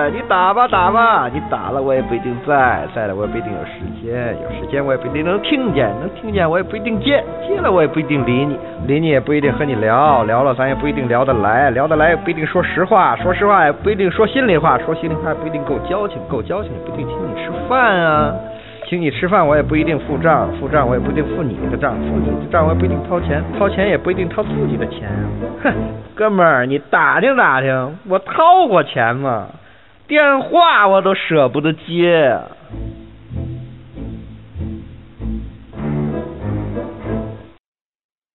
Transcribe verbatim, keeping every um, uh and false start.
儿，你打吧打吧，你打了我也不一定在，在了我也不一定有时间，有时间我也不一定能听见，能听见我也不一定接，接了我也不一定理你，理你也不一定和你聊，聊了咱也不一定聊得来，聊得来也不一定说实话，说实话也不一定说心里话，说心里话也不一定够交情，够交情也不一定请你吃饭啊。请你吃饭我也不一定付账，付账我也不一定付你的账，付你的账我也不一定掏钱，掏钱也不一定掏自己的钱。哼，哥们儿，你打听打听，我掏过钱吗？电话我都舍不得接。